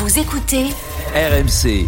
Vous écoutez RMC.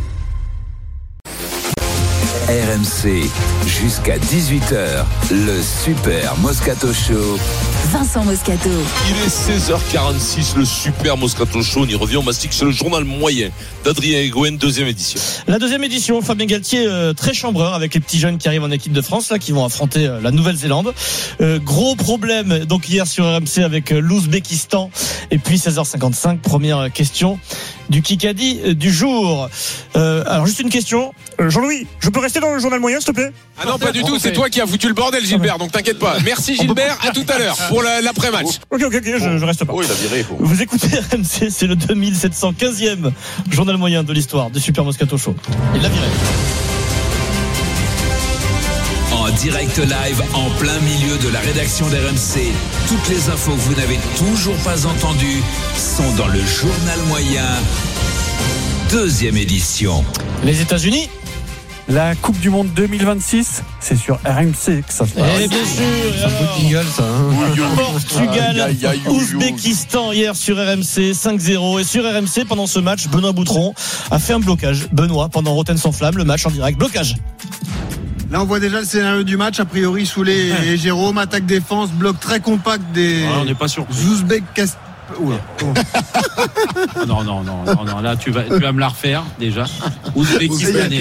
RMC, jusqu'à 18h, le Super Moscato Show. Vincent Moscato. Il est 16h46, le Super Moscato Show. On y revient, on mastique, c'est le journal moyen d'Adrien Egouen, deuxième édition. La deuxième édition, Fabien Galtier, très chambreur avec les petits jeunes qui arrivent en équipe de France, là, qui vont affronter la Nouvelle-Zélande. Gros problème, donc hier sur RMC avec l'Ouzbékistan. Et puis 16h55, première question du Kikadi du jour. Alors juste une question. Jean-Louis, je peux rester dans le journal moyen, s'il te plaît? Ah non, pas du tout, c'est toi qui as foutu le bordel, Gilbert, donc t'inquiète pas. Merci Gilbert, à tout à l'heure pour l'après-match. Ok, je reste pas. Oh, il a viré. Vous écoutez RMC, c'est le 2715e journal moyen de l'histoire du Super Moscato Show. Il l'a viré. En direct live, en plein milieu de la rédaction d'RMC, toutes les infos que vous n'avez toujours pas entendues sont dans le journal moyen, deuxième édition. Les États-Unis. La Coupe du Monde 2026, c'est sur RMC que ça se passe. Et bien sûr, C'est un peu de jingle, ça. Portugal, Ouzbékistan hier sur RMC 5-0. Et sur RMC, pendant ce match, Benoît Boutron a fait un blocage. Benoît, pendant Rotten sans flamme, le match en direct, blocage. Là, on voit déjà le scénario du match. A priori, Soulet et Jérôme, attaque-défense, bloc très compact des on n'est pas surpris. Ouzbékistan. Non, là tu vas me la refaire déjà. Ouzbékistanais.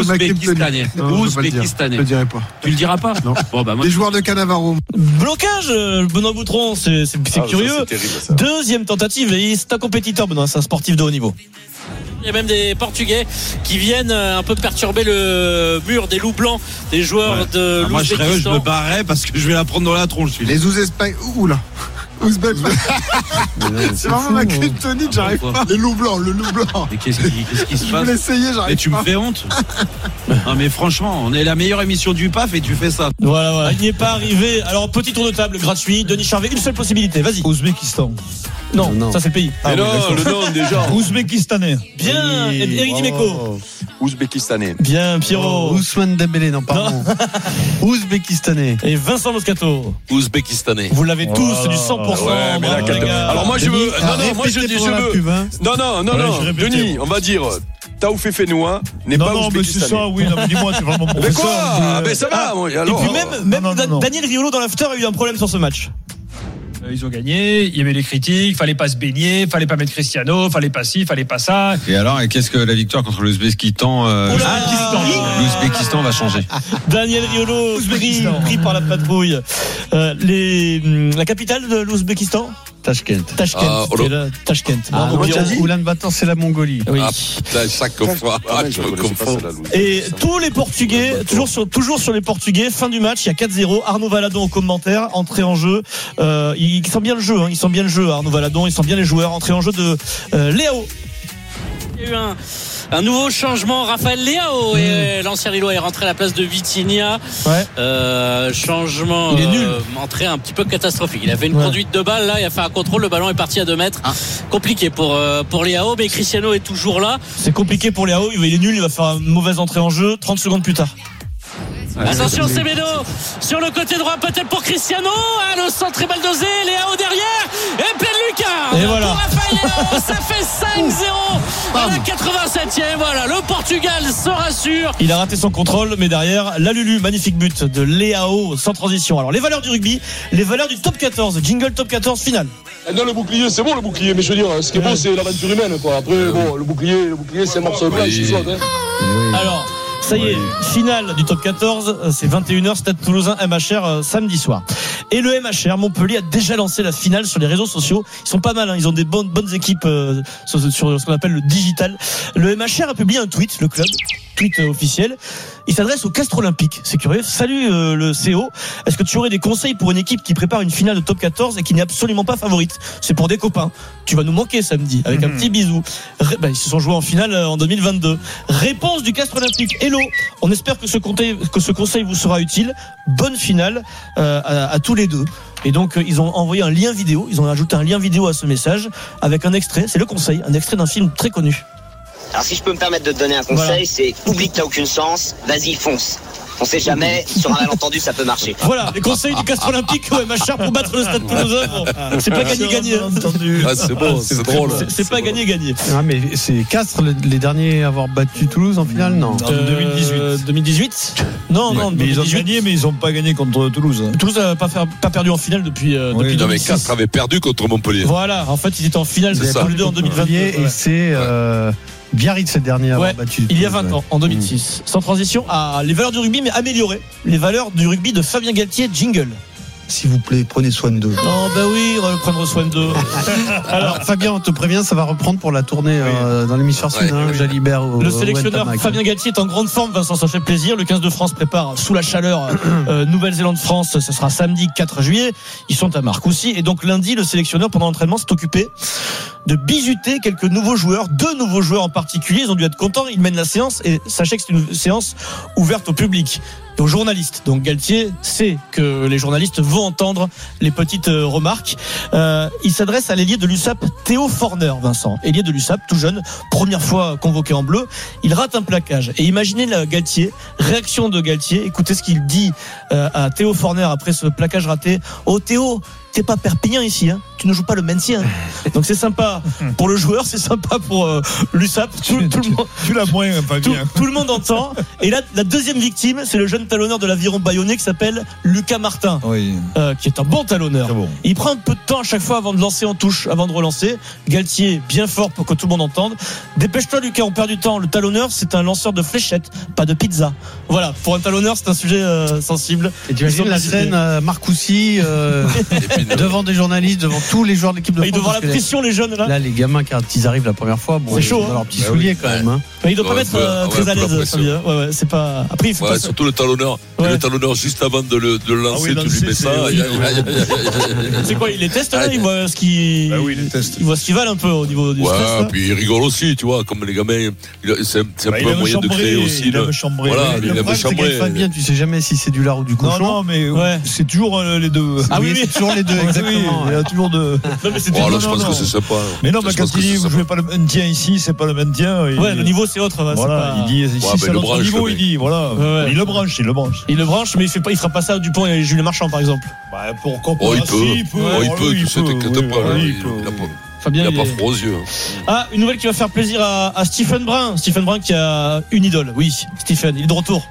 Je le dirai pas. Tu le diras pas? Non. Bon, bah, moi, Les joueurs de Cannavaro. Blocage, Benoît Boutron, c'est curieux. Ça, c'est terrible, ça. Deuxième tentative, et c'est un compétiteur, Benoît, c'est un sportif de haut niveau. Il y a même des Portugais qui viennent un peu perturber le mur des loups blancs des joueurs de moi je l'Ouzbékistan. me barrais parce que je vais la prendre dans la tronche. Les Ouzbékistan. Oula. Ouzbek. C'est vraiment ma kryptonite, j'arrive pas. Le loup blanc. Mais qu'est-ce qui se Je passe? voulais essayer, j'arrive pas. Mais tu me fais honte. Non mais franchement, on est la meilleure émission du PAF et tu fais ça. Voilà, il n'y est pas arrivé. Alors, petit tour de table gratuit. Denis Charvet, une seule possibilité, vas-y. Ouzbékistan. Non, ça c'est le pays. Mais non, le nom déjà. Ouzbékistanais. Bien, Éric Dimeco. Ouzbékistanais. Bien, Pierrot. Ousmane Dembélé, non, pardon. Ouzbékistanais. Et Vincent Moscato. Ouzbékistanais. Vous l'avez tous, c'est du 100%. Ouais, mais là, bravo, les gars. alors moi je veux. Moi je Répétez dis, pendant la pub, hein. Non. je répétais, Denis, moi. on va dire. Taoufé Fenoua n'est pas Non, mais c'est ouzbékistanais. ça, oui. Non, mais dis-moi, c'est vraiment mon Mais professeur. quoi? Mais ça va, moi. Et Alors. puis même non. Daniel Riolo dans l'after a eu un problème sur ce match. Ils ont gagné, il y avait les critiques, fallait pas se baigner, fallait pas mettre Cristiano, fallait pas ci, fallait pas ça. Et alors, qu'est-ce que la victoire contre l'Ouzbékistan l'Ouzbékistan va changer? Daniel Riolo, pris par la patrouille. La capitale de l'Ouzbékistan? Tashkent. Tashkent. Ah, Bravo, Pierrot. Oulan-Bator, c'est la Mongolie. Oui. Ah putain, chaque fois. Je me confonds. Et tous les Portugais, toujours sur les Portugais, fin du match, il y a 4-0. Arnaud Valadon au commentaire, entrée en jeu. Il sent bien le jeu, il sent bien le jeu, Arnaud Valadon, il sent bien les joueurs. Entrée en jeu de Léao. Il y a eu un nouveau changement. Raphaël Léao et l'ancien Lillois est rentré à la place de Vitinha. Ouais. Changement. Il est nul. Entrée un petit peu catastrophique. Il a fait une conduite de balle là, il a fait un contrôle, le ballon est parti à 2 mètres. Compliqué pour Léao, mais Cristiano est toujours là. C'est compliqué pour Léao, il est nul, il va faire une mauvaise entrée en jeu. 30 secondes plus tard. Attention, Semedo sur le côté droit, peut-être pour Cristiano. Le centre est mal dosé. Léao derrière et plein de Lucas. Et voilà. Pour Raphaël Léao, ça fait 5-0 à la 87e. Voilà, le Portugal se rassure. Il a raté son contrôle, mais derrière, la Lulu, magnifique but de Léao sans transition. Alors, les valeurs du rugby, les valeurs du top 14, jingle top 14 finale. Non, le bouclier, c'est bon le bouclier, mais je veux dire, ce qui est bon, c'est l'aventure humaine, quoi. Après, bon, le bouclier, c'est un morceau de blanc, je saute, hein. Alors, ça y est, finale du top 14, c'est 21h, Stade Toulousain, MHR, samedi soir. Et le MHR, Montpellier, a déjà lancé la finale sur les réseaux sociaux. Ils sont pas mal, hein, ils ont des bonnes équipes sur ce qu'on appelle le digital. Le MHR a publié un tweet, le club, tweet officiel. Il s'adresse au Castres Olympique. C'est curieux. Salut le CO. Est-ce que tu aurais des conseils pour une équipe qui prépare une finale de top 14 et qui n'est absolument pas favorite? C'est pour des copains. Tu vas nous manquer samedi avec un petit bisou. Ils se sont joués en finale en 2022. Réponse du Castres Olympique. Hello. On espère que ce conseil vous sera utile. Bonne finale à tous les deux. Et donc ils ont envoyé un lien vidéo. Ils ont ajouté un lien vidéo à ce message avec un extrait. C'est le conseil, un extrait d'un film très connu. Alors si je peux me permettre de te donner un conseil, c'est oublie que t'as aucune chance, vas-y fonce. On sait jamais, sur un malentendu, ça peut marcher. Voilà, les conseils du Castres Olympique au MHR pour battre le Stade Toulousain. Bon, c'est pas gagné-gagné. C'est bon, c'est drôle. C'est pas gagné. Ah, mais c'est Castres les derniers à avoir battu Toulouse en finale, non? 2018 Non, mais ils ont gagné, mais ils n'ont pas gagné contre Toulouse. Toulouse n'a pas perdu en finale depuis 2006. Non, mais Castres avait perdu contre Montpellier. Voilà, en fait, ils étaient en finale de Poule 2 en 2022. Et c'est Biarritz, le dernier à avoir battu. Il y a 20 ans, en 2006. Sans transition, les valeurs du rugby, mais améliorées. Les valeurs du rugby de Fabien Galtier, jingle. S'il vous plaît, prenez soin d'eux. Oh, bah oui, on va prendre soin d'eux. Alors, Fabien, on te prévient, ça va reprendre pour la tournée dans l'hémisphère sud, Jalibert. Le sélectionneur Fabien Galtier est en grande forme, Vincent, ça fait plaisir. Le 15 de France prépare sous la chaleur Nouvelle-Zélande-France, ce sera samedi 4 juillet. Ils sont à Marcoussis. Et donc lundi, le sélectionneur, pendant l'entraînement, s'est occupé de bisuter quelques nouveaux joueurs, 2 nouveaux joueurs en particulier. Ils ont dû être contents, ils mènent la séance. Et sachez que c'est une séance ouverte au public, aux journalistes. Donc Galtier sait que les journalistes vont entendre les petites remarques. Il s'adresse à l'ailier de l'USAP, Théo Forner, Vincent. Ailier de l'USAP, tout jeune, première fois convoqué en bleu. Il rate un plaquage. Et imaginez Galtier, réaction de Galtier. Écoutez ce qu'il dit à Théo Forner après ce plaquage raté. Oh Théo, t'es pas Perpignan ici, hein. Tu ne joues pas le maintien. Donc c'est sympa pour le joueur, c'est sympa pour l'USAP. Tout le monde, tu l'as moins, pas bien. Tout le monde entend. Et là, la deuxième victime, c'est le jeune talonneur de l'Aviron Bayonnais qui s'appelle Lucas Martin, qui est un bon talonneur. Bon. Il prend un peu de temps à chaque fois avant de lancer en touche, avant de relancer. Galtier, bien fort pour que tout le monde entende. Dépêche-toi, Lucas, on perd du temps. Le talonneur, c'est un lanceur de fléchettes, pas de pizza. Voilà, pour un talonneur, c'est un sujet sensible. Et tu imagines la scène Marcoussis devant des journalistes, devant tous les joueurs de l'équipe de France. Ils doivent avoir la pression, les jeunes, là. Là, les gamins, quand ils arrivent la première fois, c'est chaud, ils ont leurs petits souliers quand même. Hein. Mais ils doivent pas être très à l'aise, Fabien. C'est pas. Après, il faut pas. Surtout le talonneur. Le talonneur, juste avant de le lancer, tu lui mets ça. C'est quoi, il les teste là? Il voit ce qu'ils. Il voit ce qu'ils valent un peu au niveau du stress. Ouais, puis il rigole aussi, tu vois, comme les gamins. C'est un peu un moyen de créer aussi. Il aime chambrer. Voilà, il aime chambrer. Fabien, tu sais jamais si c'est du lard ou du cochon. Non, mais c'est toujours les deux. Ah oui, c'est toujours les deux, exactement. Il y a toujours deux. Non, mais je pense que c'est sympa. Mais non, mais quand il dit vous jouez pas le maintien ici, c'est pas le maintien. Ouais, le niveau c'est autre. Voilà, il dit ici c'est notre niveau, il dit voilà. Il le branche. Il le branche, mais il fera pas ça à Dupont et Julien Marchand par exemple. Bah pourquoi pas? Il peut, tu sais, t'inquiète pas. Fabien, il n'a pas froid aux yeux. Ah, une nouvelle qui va faire plaisir à Stephen Brun. Stephen Brun qui a une idole. Oui, Stephen, il est de retour.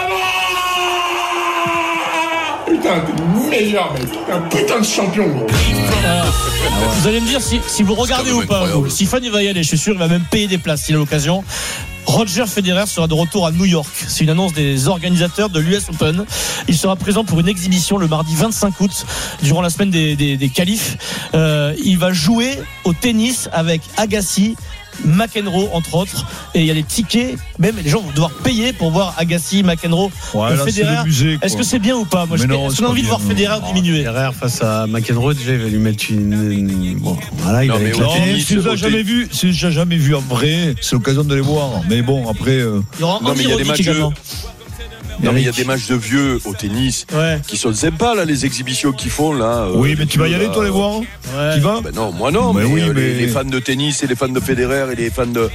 Putain, t'es le meilleur, mec. T'es un putain de champion, gros. Vous allez me dire si vous regardez ou pas. Stephen, il va y aller, je suis sûr, il va même payer des places s'il a l'occasion. Roger Federer sera de retour à New York. C'est une annonce des organisateurs de l'US Open. Il sera présent pour une exhibition le mardi 25 août, durant la semaine des qualifs. Il va jouer au tennis avec Agassi, McEnroe entre autres, et il y a des tickets, même les gens vont devoir payer pour voir Agassi, McEnroe, Federer. Est-ce que c'est bien ou pas? Moi, j'ai envie de voir Federer diminuer. Federer face à McEnroe, déjà il va lui mettre une. Bon, voilà, il va éclater. Si tu n'as jamais vu en vrai, c'est l'occasion de les voir. Mais bon, après. Non, mais il y a des matchs. Non, mais il y a des matchs de vieux au tennis qui sont sympas, là, les exhibitions qu'ils font, là. Oui, mais tu vas y aller, toi, les voir? Tu vas? Ben non, moi non, mais les fans de tennis et les fans de Federer et les fans de.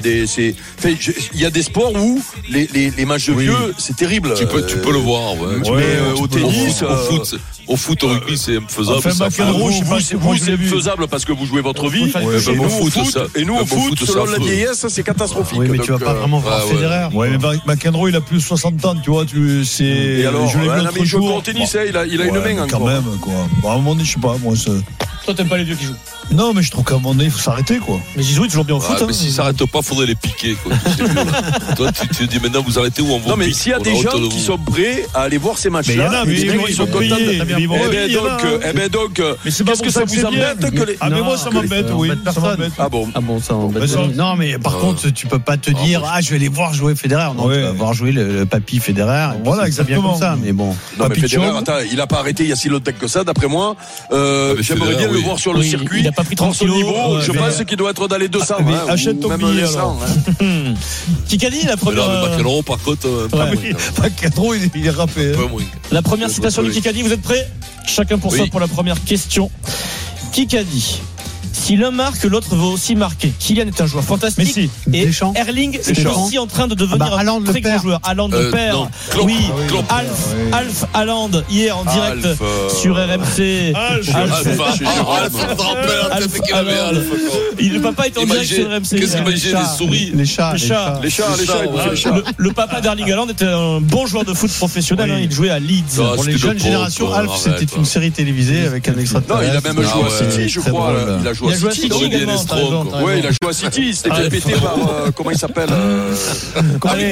Il y a des sports où les matchs de vieux, c'est terrible. Tu peux le voir, mais au tennis. Au foot, au rugby, c'est faisable. Vous, c'est faisable parce que vous jouez votre vie. Et nous, au foot, selon la vieillesse, c'est catastrophique. Oui, mais tu vas pas vraiment voir Federer. Ouais, mais McEnroe, il a plus de 60 ans, tu vois. Et alors, il joue au tennis, il a une main encore. Quand même, quoi. À un moment donné, je sais pas, moi. Toi, t'aimes pas les vieux qui jouent? Non, mais je trouve qu'à un moment donné, il faut s'arrêter, quoi. Mais Zizou est toujours bien au foot. Mais s'ils s'arrêtent pas, faudrait les piquer, quoi. Toi, tu dis maintenant, vous arrêtez ou on vous pique? Non, mais s'il y a des gens qui sont prêts à aller voir ces matchs-là, ils sont contents. Eh ben donc, qu'est-ce que ça vous embête que les. Ah, mais moi, ça m'embête, oui. Ça m'embête. Ah bon, ça m'embête. Non, mais par contre, tu peux pas te dire, je vais aller voir jouer Federer. Non, tu vas voir jouer le papy Federer. Voilà, exactement. Comme ça, mais bon. Non, mais Federer, attends, il a pas arrêté il y a si longtemps que ça, d'après moi. J'aimerais bien le voir sur le circuit. Il a pas pris 30 kilos. Je pense qu'il doit être dans les 200. Achète ton billet alors. Kikadi, la première. McEnroe, par contre. McEnroe, il est râpé. La première citation de Kikadi, vous êtes prêts? Chacun pour soi pour la première question. Kikadi. Si l'un marque, l'autre va aussi marquer. Kylian est un joueur fantastique. Messi. Et Deschamps. Erling est aussi en train de devenir un très grand joueur. Haaland le père. Non, Oui, Alf Haaland hier en direct sur RMC. Le papa est en direct sur RMC. Qu'est-ce qu'il imaginait des souris? Les chats. Le papa d'Erling Haaland était un bon joueur de foot professionnel. Il jouait à Leeds. Pour les jeunes générations, Alf, c'était une série télévisée avec un extraterrestre. Non, il a même joué à City, je crois. Il a joué à City également. Oui, il a joué à City. C'était fait péter par comment il s'appelle.